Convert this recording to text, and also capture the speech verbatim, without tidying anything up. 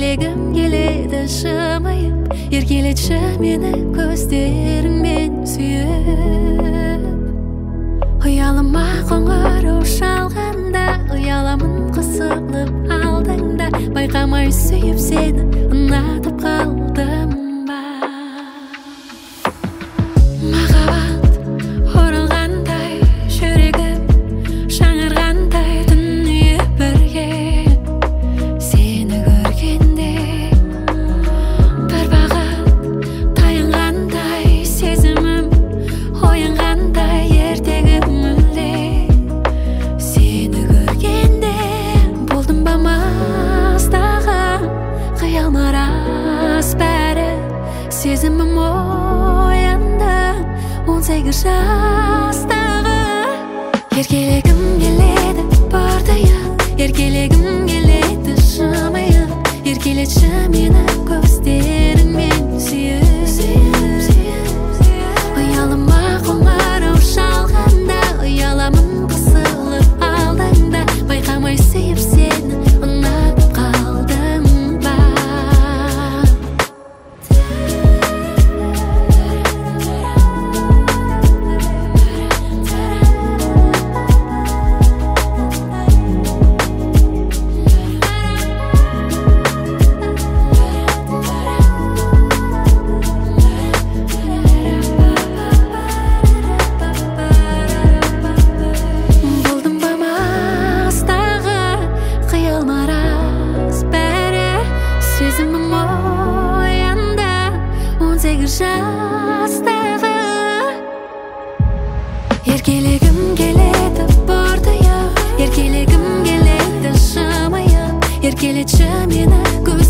еркелегім келеді жымиып, еркелетші мені көздеріңмен сүйіп. Ұялыма қоңырау шалғанда, ұяламын қысылып алдыңда, байқамай сүйіп сені ұнатып қалдым ба. Махаббат оралғандай, жүрегім жаңарғандай, дүние бірге сені көргенде. Бір бақыт таянғандай, сезімім оянғандай, ертегі мүлде сені көргенде. Болдым ба мастағы, қиялма рас бәрі, сезімім оянды он сегіз жастағы. Еркелегім келеді бардайып, еркелегім келеді жымиып, еркелетші мені көздеріңмен сүйіп. Ұялыма қоңырау шалғанда, ұяламын қысылып алдыңда, байқамай сүйіп сені ұнатып қалдым ба. Болдым ба мастағы, қиялма рас бәрі, сезімім оянды он сегіз жастағы. Еркелегім келеді бардайып, еркелегім келеді жымиып, еркелетші мені көз